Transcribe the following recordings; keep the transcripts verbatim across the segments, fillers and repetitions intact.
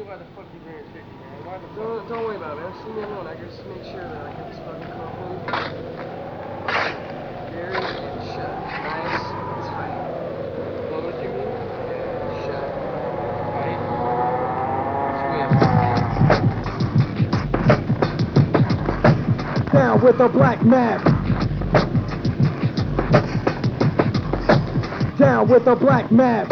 why the fuck you being shitty, man. Why the fuck? Don't, don't worry about it, man. Just leave me alone. I just make sure that I get this fucking coffin very shut. Nice and tight. Know what you mean? Yeah, shut. Right? Swift. Down with the black map. Down with the black map.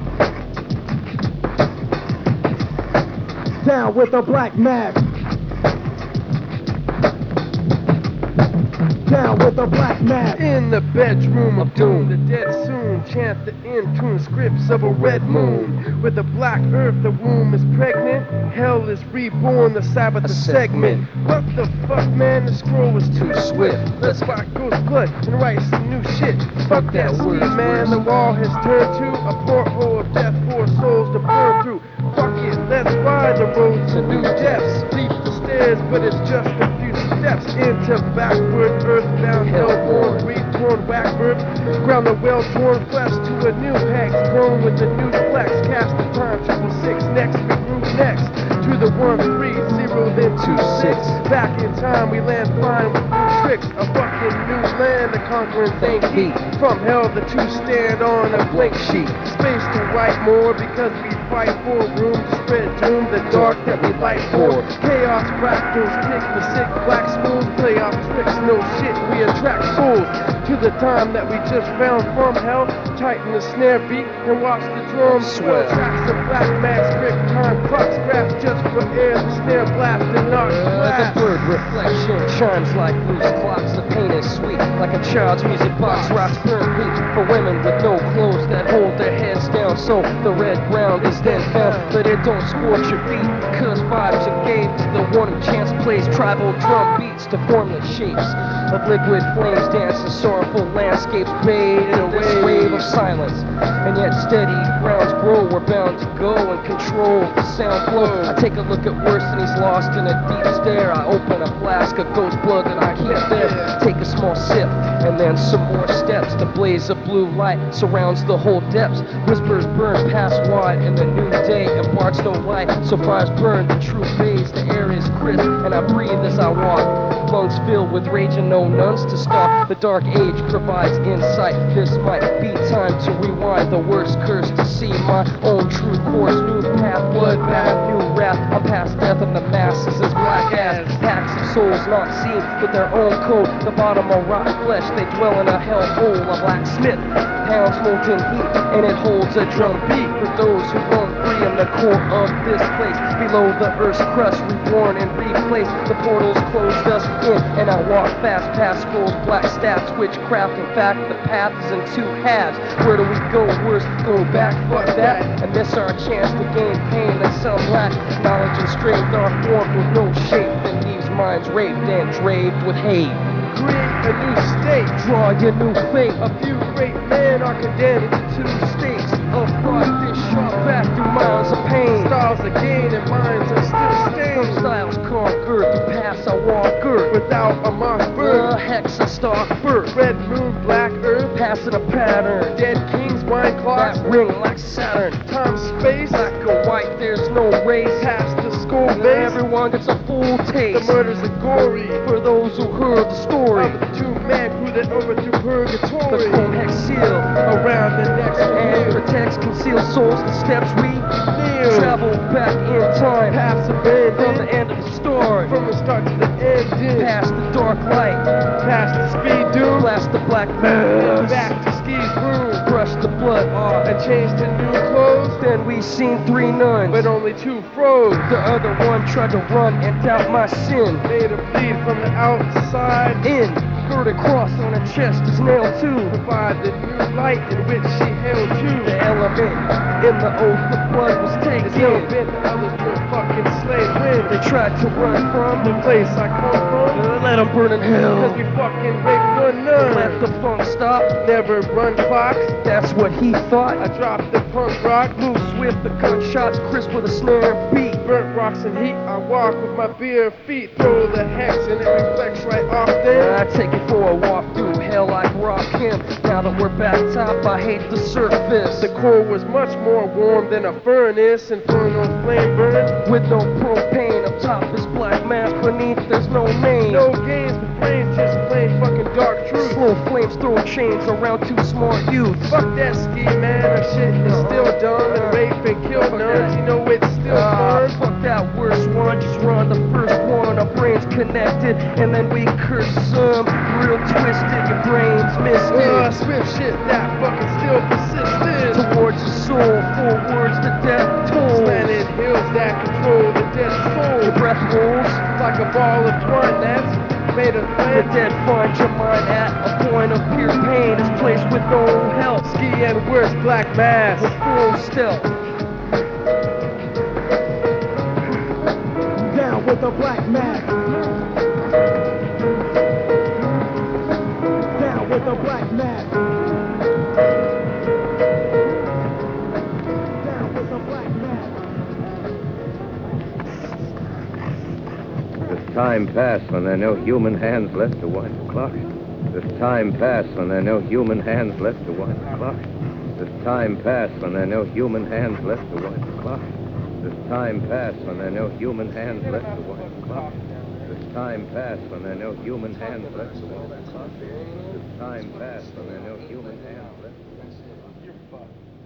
Down with the black map. Down with the black map. In the bedroom of doom, the dead soon chant the in-tune scripts of a red moon. With the black earth, the womb is pregnant. Hell is reborn, the Sabbath a segment. What the fuck, man? The scroll was too swift. Let's spark Ghost blood and write some new shit. Fuck that word, man. The wall has turned to a porthole of death for souls to burn through. Fuck it, let's ride the road to new depths. Leap the stairs, but it's just a few steps into backward earthbound, hellborn, retorn, whackbird. Ground the well-torn flesh to a new hex, grown with a new flex. Cast the time, triple six, next we move next to the one three zero, then two six. Back in time, we land fine with new tricks. A fucking new land, a conquering thing heat. From hell, the two stand on a blank sheet. Space to write more because we fight for room to spread doom, the dark that we light for. Chaos fractals, kick the sick black schools, play off tricks, no shit, we attract souls to the time that we just found from hell. Tighten the snare beat and watch the drums swell. Tracks of black max grip, time clocks graph just for air, the snare blast and knock glass. The bird reflection chimes like loose clocks. The pain is sweet, like a child's music box. Rocks burn heat for women with no clothes that hold their heads down. So the red ground is then found, but it don't scorch your feet. Cause vibes engage to the warning chance plays tribal drum beats to formless shapes of liquid flames dancing sorrowful landscapes bathed in this wave of silence. And yet steady grounds grow, we're bound to go and control the sound flow. I take a look at worse and he's lost in a deep stare. I open a flask of ghost blood that I keep there. Take a small sip and then some more steps. The blaze of blue light surrounds the whole depths. Whispers burn past wide and the new day imparts no light. So fires burn, the truth fades, the air is crisp and I breathe as I walk. Lungs filled with rage and no nuns to stop. The dark age provides insight. This might be time to rewind the worst curse to see my own true course. New path, bloodbath, new wrath. I'm past death of the masses as black ass packs of souls not seen with their own code. The bottom of rotten flesh, they dwell in a hell hole. A blacksmith pounds molten heat and it holds a drum beat for those who run free in the core of this place. Below the earth's crust, reborn and replaced. The portals closed us in and I walk fast past scrolls, black stats, witchcraft. In fact, the path is in two halves. Where do we go? Worse, go back, fuck that, and miss our chance to gain pain and some lack. Knowledge and strength are formed with no shape, then leaves minds raped and draped with hate. Create a new state, Draw your new fate. a few great men are condemned to two states Of thought, this sharp back through miles of pain. Styles are gained and minds are still Some stained. styles conquered, the paths I walker. Without a moss The bird, hex and stalk birth. red moon, black earth, Passing a pattern. dead kings, wine clocks, That ring like Saturn. time, space, Black or white, there's no race. past the skull And base. everyone gets a full The taste. murders are gory. For those who heard the story. Of the two men who that overthrew The purgatory. chrome hex seal. Around the next And year, protects concealed souls. The steps we kneel. travel back in time. Paths From the abandoned. end of the story. From the start to the end. in. Past the dark light. Past the speed doom. Blast the black mass. Back to Ski's room. Brush the blood off. And changed to new clothes. Then we seen three nuns. But only two froze. The other one tried to run and doubt my sin. Made her bleed from the outside. In, girded cross on her chest is nailed too. Provide the new light in which she held you. The element in the oath the blood was There's never taken. been the others were fucking slave win. They tried to run from the place I come from. uh, let them burn in hell. Cause we fucking rape one none. Let the funk stop. Never run clocks. That's what he thought. I dropped the punk rock. Move swift, the gunshots crisp with a snare beat. Burnt rocks and heat. I walk with my bare feet. Throw the hex and it reflects right off them. I take it for a walk through hell like rock him. Now that we're back top, I hate the surface. The core was much more warm than a furnace. Infernal flame burn. With no propane, up top is black mass, beneath there's no name. No games with brains, just plain fucking dark truth. Slow flames throwing chains around two smart youths. Fuck that ski, man. That shit is still dumb. And rape and kill nuns. You know it's still Ah, fun. fuck that worst one, just run the first one. Our brains connected, and then we curse some. Real twisted, your brains missed Uh, it. swift shit that fucking still persisted. Towards the soul, four words to death tolls. Planet hills that control the dead Your soul. breath rolls, Like a ball of twine that's made of the flint. dead find your mind at a point of pure pain. This place with no help, Ski and worse, black mass. with full stealth. Down with the black mask. Down with the black mask. Down with the black mask. Does time pass when there are no human hands left to wind the clock? Does time pass when there are no human hands left to wind the clock? Does time pass when there are no human hands left to wind the clock? Does time pass when there are no human hands left to wind the clock? Does time pass when there are no human hands left to wind the clock? Does time pass when there are no human hands left to wind the clock?